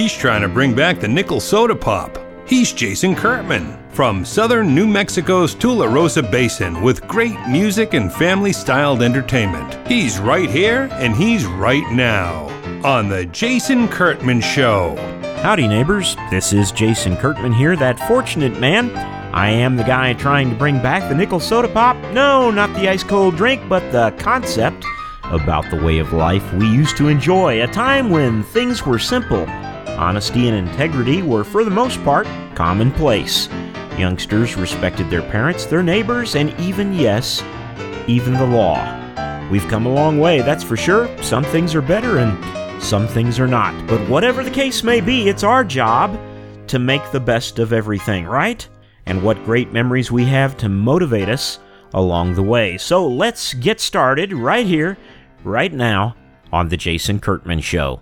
He's trying to bring back the nickel soda pop. He's Jason Kurtman from southern New Mexico's Tularosa Basin with great music and family-styled entertainment. He's right here and he's right now on The Jason Kurtman Show. Howdy, neighbors. This is Jason Kurtman here, that fortunate man. I am the guy trying to bring back the nickel soda pop. No, not the ice-cold drink, but the concept about the way of life we used to enjoy. A time when things were simple. Honesty and integrity were, for the most part, commonplace. Youngsters respected their parents, their neighbors, and even, yes, even the law. We've come a long way, that's for sure. Some things are better and some things are not. But whatever the case may be, it's our job to make the best of everything, right? And what great memories we have to motivate us along the way. So let's get started right here, right now, on The Jason Kurtman Show.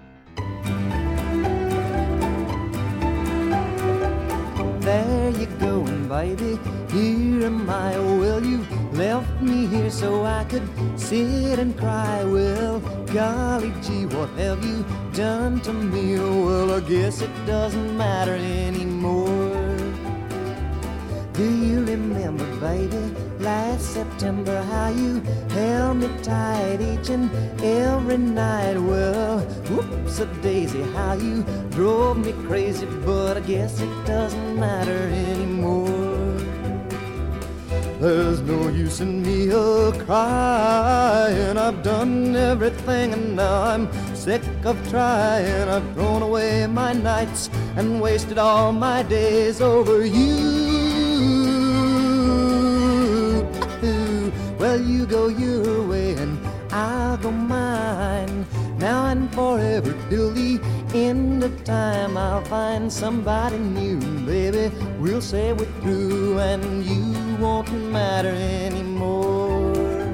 There you go, baby, here am I. Well, you left me here so I could sit and cry. Well, golly gee, what have you done to me? Well, I guess it doesn't matter anymore. Do you remember, baby, last September, how you held me tight each and every night? Well, whoops-a-daisy, how you drove me crazy, but I guess it doesn't matter anymore. There's no use in me crying. I've done everything and now I'm sick of trying. I've thrown away my nights and wasted all my days over you. Well, you go your way and I'll go mine. Now and forever till the end of time, I'll find somebody new, baby. We'll say we're through and you won't matter anymore.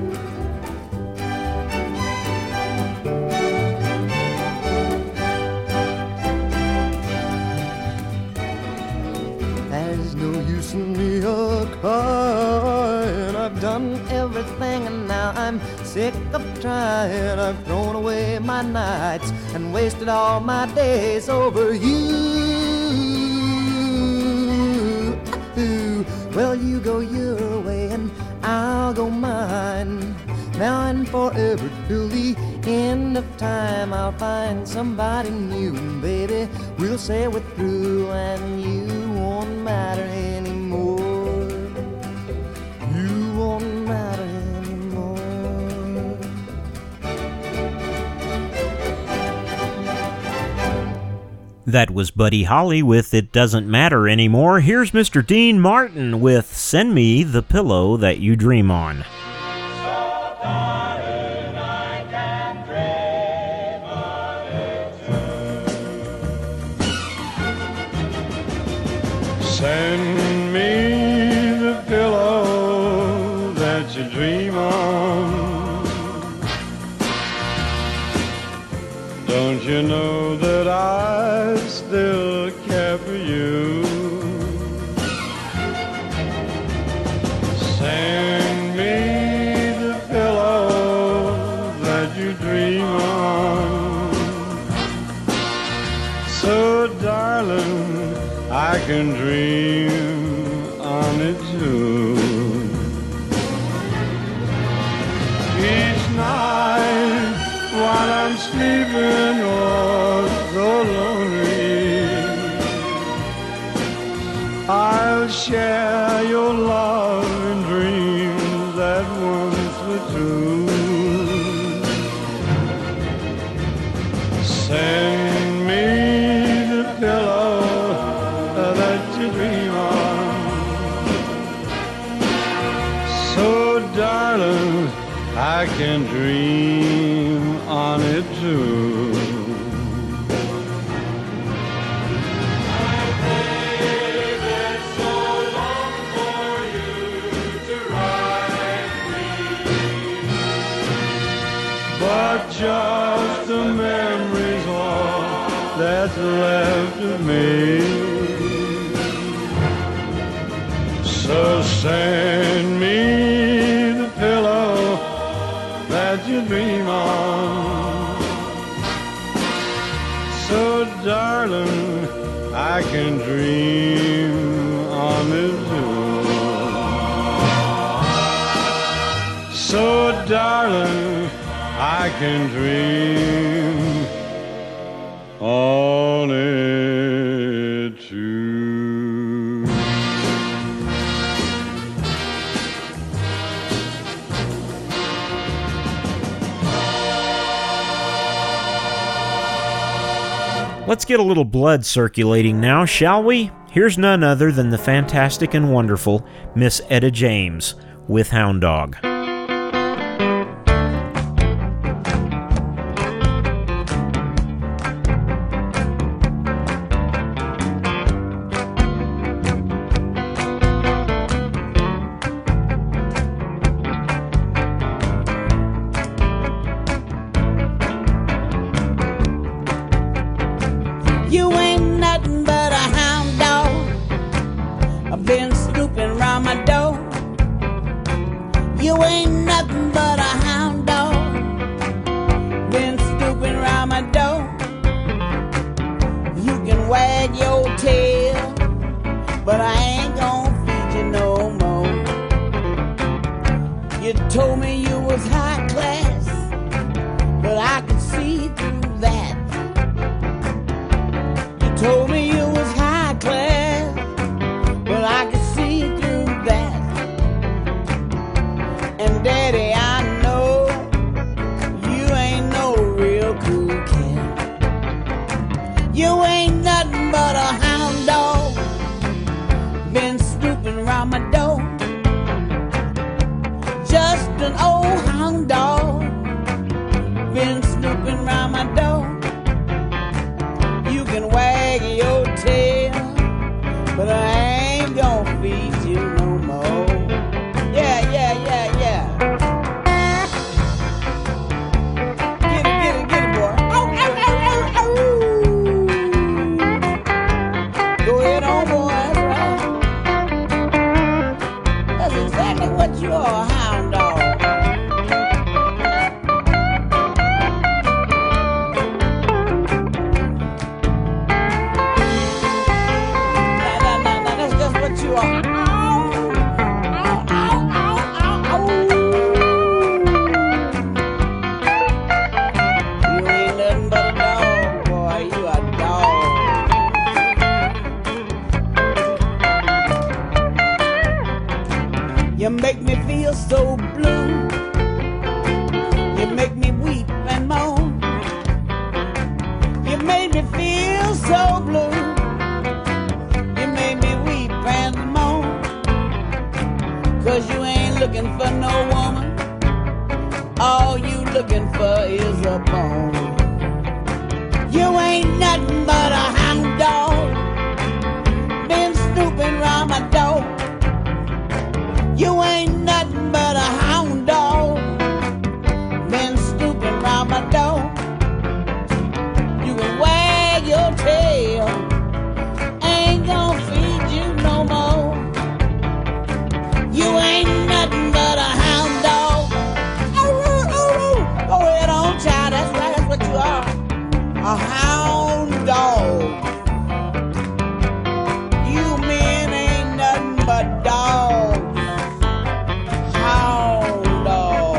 There's no use in me crying. I've done everything and now I'm sick of trying. I've thrown away my nights and wasted all my days over you. Well, you go your way and I'll go mine. Now and forever till the end of time, I'll find somebody new, baby. We'll say we're through and you won't matter anymore. You won't matter anymore. That was Buddy Holly with It Doesn't Matter Anymore. Here's Mr. Dean Martin with Send Me the Pillow That You Dream On. Send me the pillow that you dream on. Don't you know that I still care for you? Send me the pillow that you dream on. So, darling, I can dream on it too. Each night while I'm sleeping, oh, so lonely, I'll share your love and dreams that once were true. Send me the pillow that you dream on. So, darling, I can dream on it too. I waited so long for you to write me, but just the memories all that's left of me. So send me the pillow that you dream on. So darling, I can dream on his own. So darling, I can dream on it too. Let's get a little blood circulating now, shall we? Here's none other than the fantastic and wonderful Miss Etta James with Hound Dog. You ain't nothing but a hound dog. I've been snooping around my door. You ain't nothing but a hound dog. Been snooping around my door. You can wag your tail, but I ain't gonna feed you no more. You told me you was high class, but I could see through that. Told me you was high class, but I could see through that. And Daddy, I know you ain't no real cool cat. You ain't nothing but a hound dog. Been snooping around my door. Just an old hound dog. Been snooping around my door. You can wag your tail, but I ain't gonna feed you no more. Yeah, yeah, yeah, yeah. Get it, boy. Oh, oh, oh, oh, oh. Go ahead on, boy, that's right. That's exactly what you are, a hound dog. You are. You ain't nothing but a dog, boy. You a dog. You make me feel so blue. You make me weep and moan. You made me feel so blue. Cause you ain't looking for no woman. All you looking for is a bone. You ain't nothing but a hound dog. Been snooping round my door. You ain't nothing but a hound dog. Been snooping round my door. You can wag your tail. Ain't gonna feed you no more. You ain't nothing but a hound dog. Go ahead on, child. That's right, that's what you are. A hound dog. You men ain't nothing but dogs. Hound dog.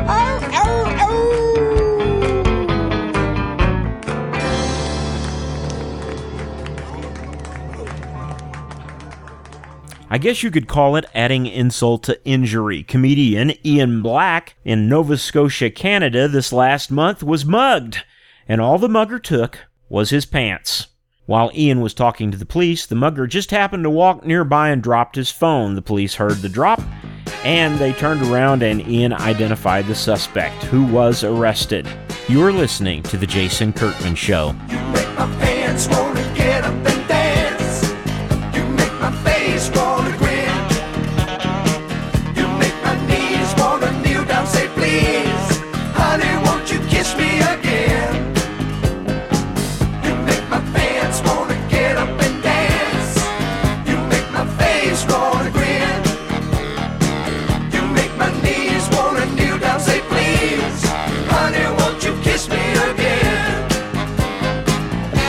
I guess you could call it adding insult to injury. Comedian Ian Black in Nova Scotia, Canada this last month was mugged, and all the mugger took was his pants. While Ian was talking to the police, the mugger just happened to walk nearby and dropped his phone. The police heard the drop, and they turned around and Ian identified the suspect, who was arrested. You're listening to The Jason Kurtman Show. You make my pants wanna get up and dance. You make my face wanna grin. You make my knees wanna kneel down, say please, honey, won't you kiss me again? You make my pants wanna get up and dance. You make my face wanna grin. You make my knees wanna kneel down, say please, honey, won't you kiss me again?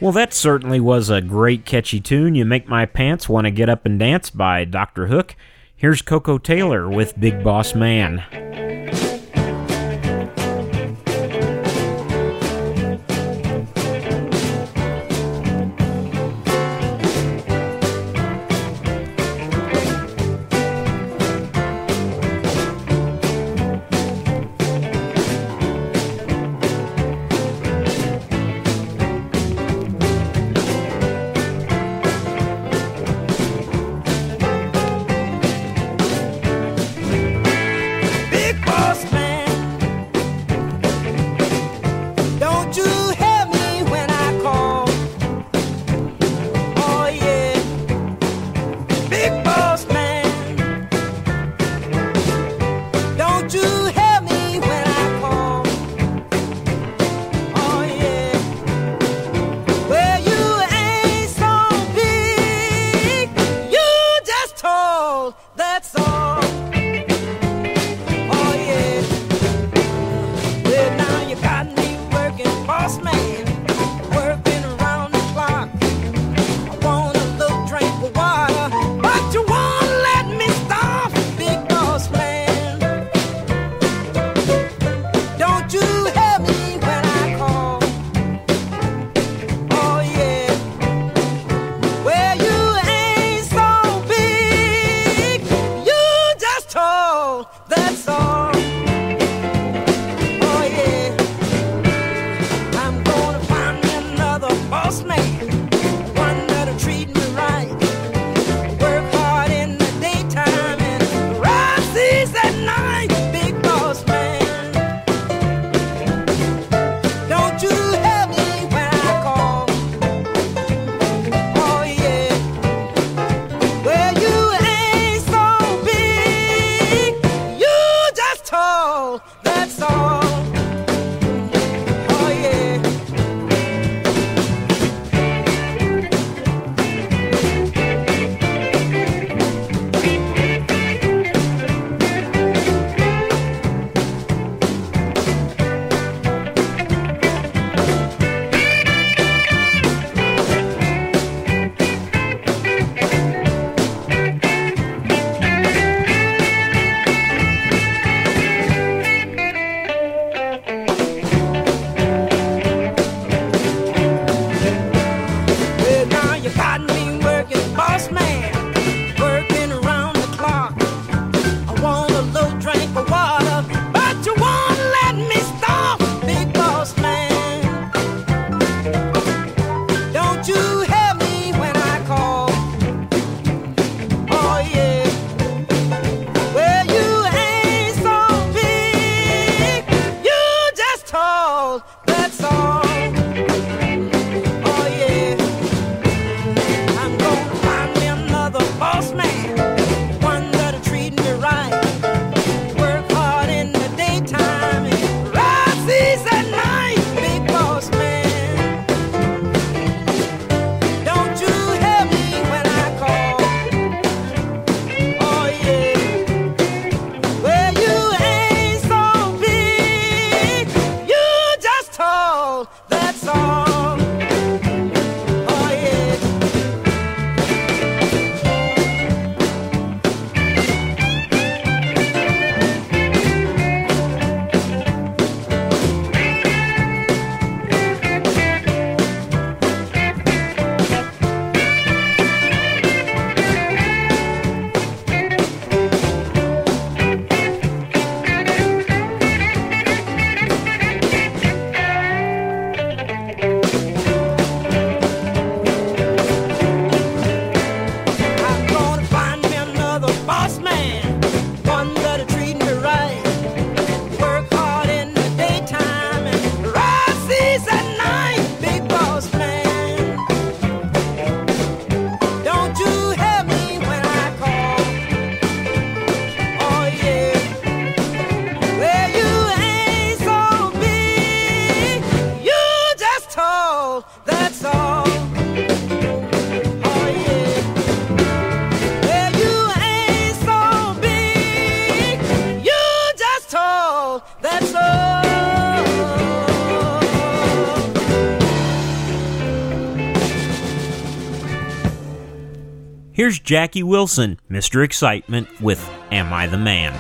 Well, that certainly was a great catchy tune. You Make My Pants Want to Get Up and Dance by Dr. Hook. Here's Coco Taylor with Big Boss Man. Here's Jackie Wilson, Mr. Excitement, with Am I the Man?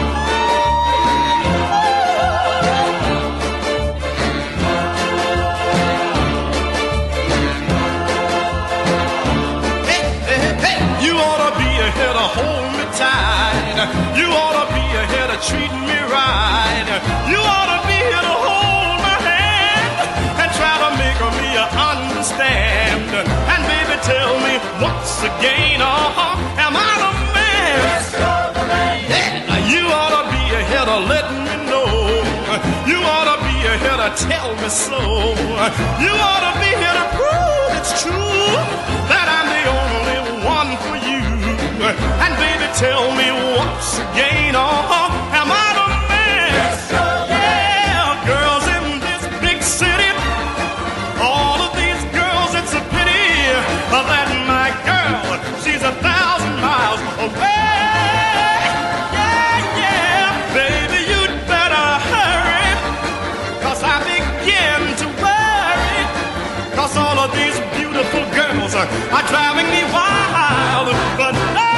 You ought to be ahead of hold me tight. You ought to be ahead of treating me right. You ought to be here to hold my hand and try to make me understand. And baby, tell me what's the gain? Am I the man? Yes, you're the man. Yeah, you ought to be ahead of letting me know. You ought to be ahead of tell me so. You ought to be here to prove it's true that I'm the only one for you. And baby, tell me what's the gain? Am I the man? Yes, you're the man. Yeah, girls in this big city, all of these girls, it's a pity that my girl, she's 1,000 miles away. Yeah, yeah, baby, you'd better hurry, 'cause I begin to worry, 'cause all of these beautiful girls are driving me wild. But no,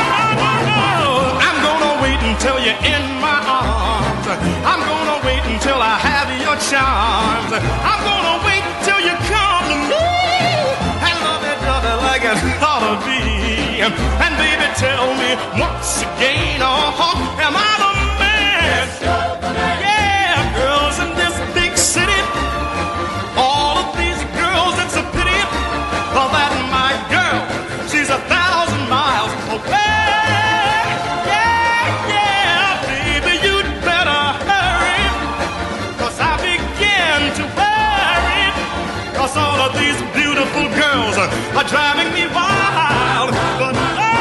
I'm gonna wait until you're in my arms. I'm gonna wait until I have your charms. I'm gonna wait till you come to me and love it like it ought to be. And baby, tell me what's the gain? Am I the man? Yes, you're the man. Yeah, girls in this big city, all of these girls, it's a pity that my girl, she's 1,000 miles away. Yeah, yeah, baby, you'd better hurry, 'cause I begin to worry, 'cause all of these beautiful girls are driving me wild. But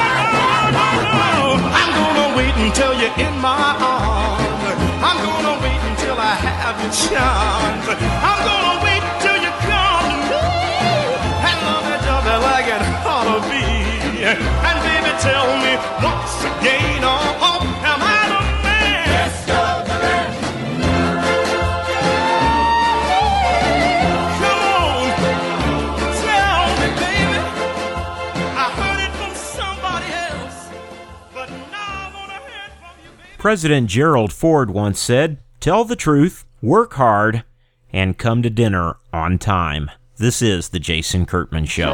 no, I'm gonna wait until you're in my arms. I'm gonna wait until I have your charms. I'm gonna wait till you come to me and love it like it ought to be. And baby, tell me what's the gain? Am I the man? Yes, you're the man. Come on, tell me, baby. I heard it from somebody else, but now I wanna hear it from you, baby. President Gerald Ford once said, "Tell the truth, work hard, and come to dinner on time." This is The Jason Kurtman Show.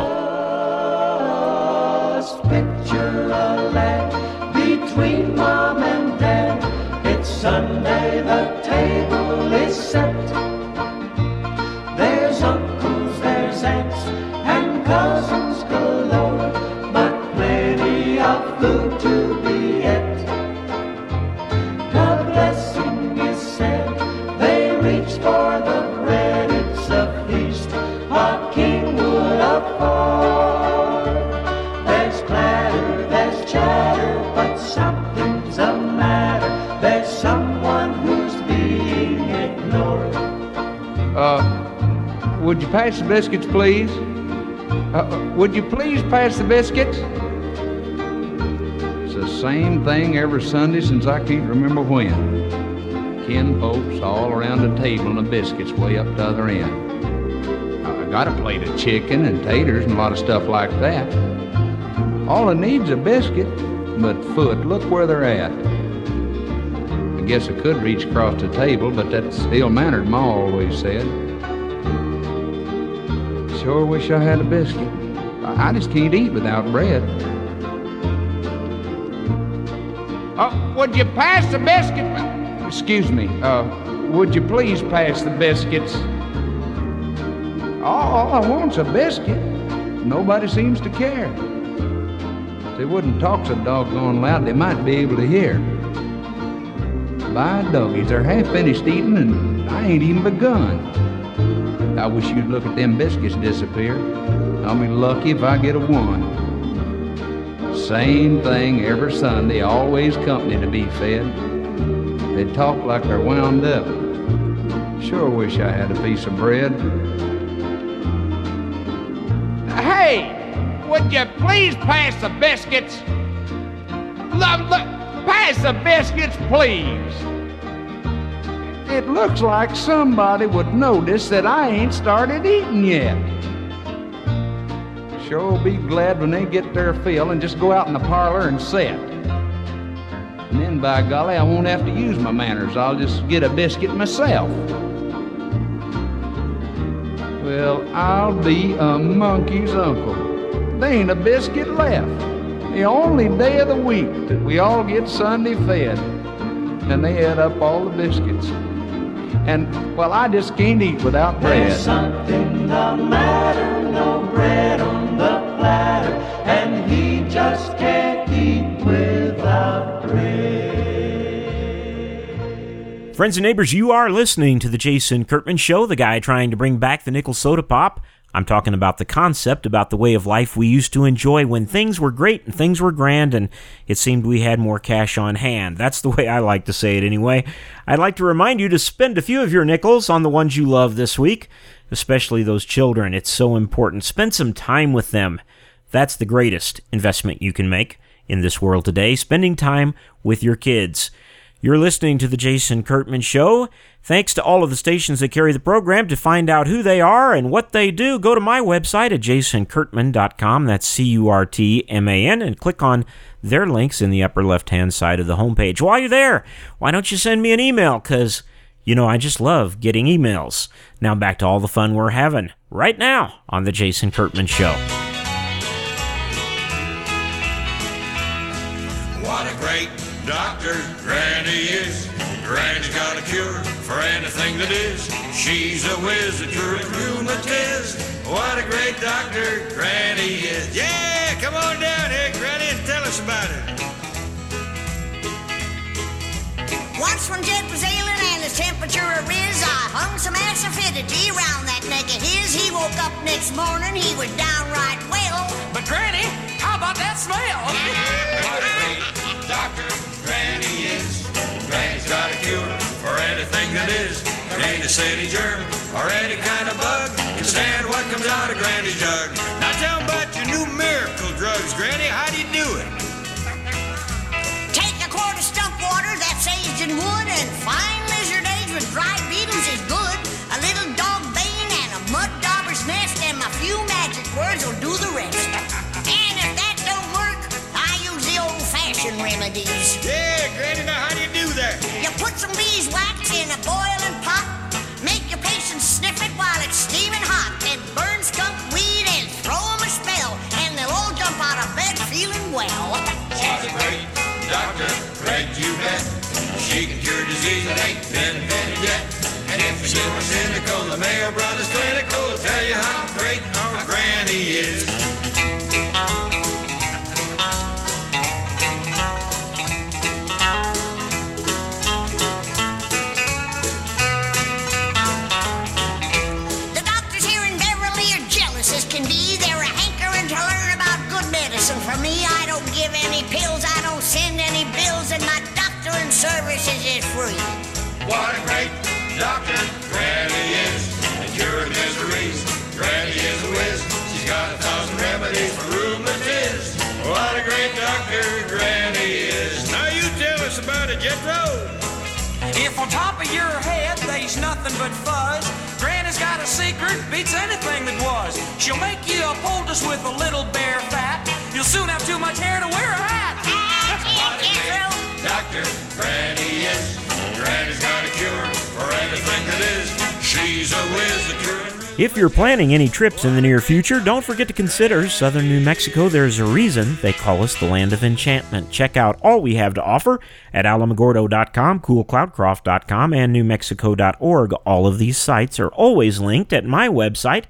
Just picture a lad between mom and dad. It's Sunday, the table is set. There's uncles, there's aunts, and cousins galore, but plenty of food to be ate. The blessing is said, they reach for the bread. It's a feast a king would afford. There's clatter, there's chatter, but something's the matter. There's someone who's being ignored. Would you pass the biscuits, please? Would you please pass the biscuits? It's the same thing every Sunday since I can't remember when. Kin folks all around the table and the biscuits way up the other end. I got a plate of chicken and taters and a lot of stuff like that. All it needs is a biscuit, but foot, look where they're at. I guess I could reach across the table, but that's ill-mannered, Ma always said. Sure wish I had a biscuit. I just can't eat without bread. Would you pass the biscuit? Excuse me, would you please pass the biscuits? All I want's a biscuit. Nobody seems to care. If they wouldn't talk so doggone loud, they might be able to hear. By doggies, they're half finished eating and I ain't even begun. I wish you'd look at them biscuits disappear. I'll be lucky if I get a one. Same thing every Sunday, always company to be fed. They talk like they're wound up. Sure wish I had a piece of bread. Hey, would you please pass the biscuits? Look, pass the biscuits, please. It looks like somebody would notice that I ain't started eating yet. sure be glad when they get their fill and just go out in the parlor and sit. And then, by golly, I won't have to use my manners. I'll just get a biscuit myself. Well, I'll be a monkey's uncle. There ain't a biscuit left. The only day of the week that we all get Sunday fed. And they add up all the biscuits. And, well, I just can't eat without bread. There's something the matter, no bread on the platter, and he just can't eat without bread. Friends and neighbors, you are listening to the Jason Kurtman Show, the guy trying to bring back the nickel soda pop. I'm talking about the concept, about the way of life we used to enjoy when things were great and things were grand and it seemed we had more cash on hand. That's the way I like to say it anyway. I'd like to remind you to spend a few of your nickels on the ones you love this week, especially those children. It's so important. Spend some time with them. That's the greatest investment you can make in this world today, spending time with your kids. You're listening to the Jason Kurtman Show. Thanks to all of the stations that carry the program. To find out who they are and what they do, go to my website at jasonkurtman.com. That's C-U-R-T-M-A-N, and click on their links in the upper left-hand side of the homepage. While you're there, why don't you send me an email? Because, I just love getting emails. Now back to all the fun we're having right now on the Jason Kurtman Show. What a great doctor Granny is. Granny's got a cure for anything that is. She's a whiz, a curing rheumatiz. What a great doctor Granny is. Yeah, come on down here, Granny, and tell us about it. Once when Jed was ailing and his temperature arose, I hung some acidity around that neck of his. He woke up next morning, he was downright well. But Granny, how about that smell? What a great doctor Granny is. Granny's got a cure for anything that is. Ain't a city germ or any kind of bug can stand what comes out of Granny's jug. Now tell 'em about your new miracle drugs, Granny. How do you do it? Take a quart of stump water that's aged in wood, and fine lizard eggs with dried beetles is good. A little dog bane and a mud dauber's nest, and my few magic words will do the rest. And if that don't work, I use the old-fashioned remedies. Yeah, Granny, now how do you do that? You put some beeswax in a boiling pot, make your patient sniff it while it's steaming hot, then burn skunk weed and throw 'em a spell, and they'll all jump out of bed feeling well. She's a great doctor, great you bet. She can cure disease that ain't been invented yet. And if you're feeling cynical, the Mayo Brothers Clinical will tell you how great our Granny is. For me, I don't give any pills, I don't send any bills, and my doctor and services is free. What a great doctor Granny is. And cure miseries, Granny is a whiz. She's got 1,000 remedies for rheumatiz. What a great doctor Granny is. Now you tell us about it, Jethro. If on top of your head there's nothing but fuzz, Granny's got a secret, beats anything that was. She'll make you a poultice with a little bare fat. You'll soon have too much hair to wear a hat. What a great doctor Granny is. Granny's got a cure for anything that is. She's a whiz, a cure. If you're planning any trips in the near future, don't forget to consider southern New Mexico. There's a reason they call us the land of enchantment. Check out all we have to offer at alamogordo.com, coolcloudcroft.com, and newmexico.org. All of these sites are always linked at my website,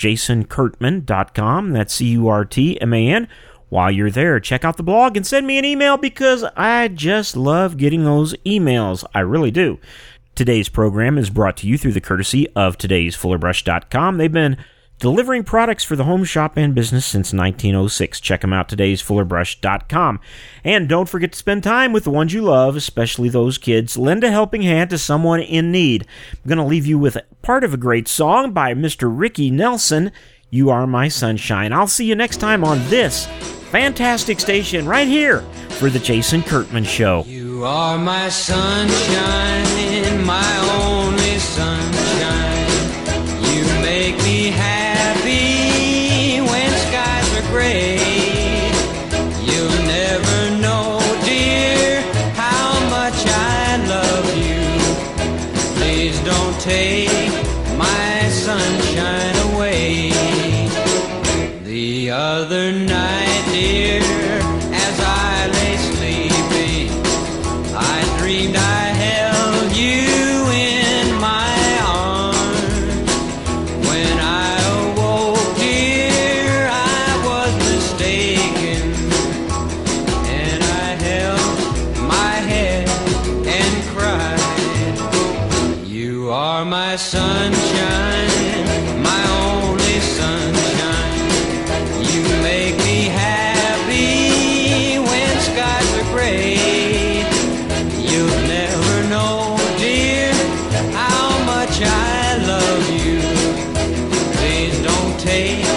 jasonkurtman.com. That's C-U-R-T-M-A-N. While you're there, check out the blog and send me an email because I just love getting those emails. I really do. Today's program is brought to you through the courtesy of todaysfullerbrush.com. They've been delivering products for the home shop and business since 1906. Check them out, todaysfullerbrush.com. And don't forget to spend time with the ones you love, especially those kids. Lend a helping hand to someone in need. I'm going to leave you with part of a great song by Mr. Ricky Nelson, You Are My Sunshine. I'll see you next time on this fantastic station right here for the Jason Kurtman Show. You are my sunshine, my only sunshine. You make me happy when skies take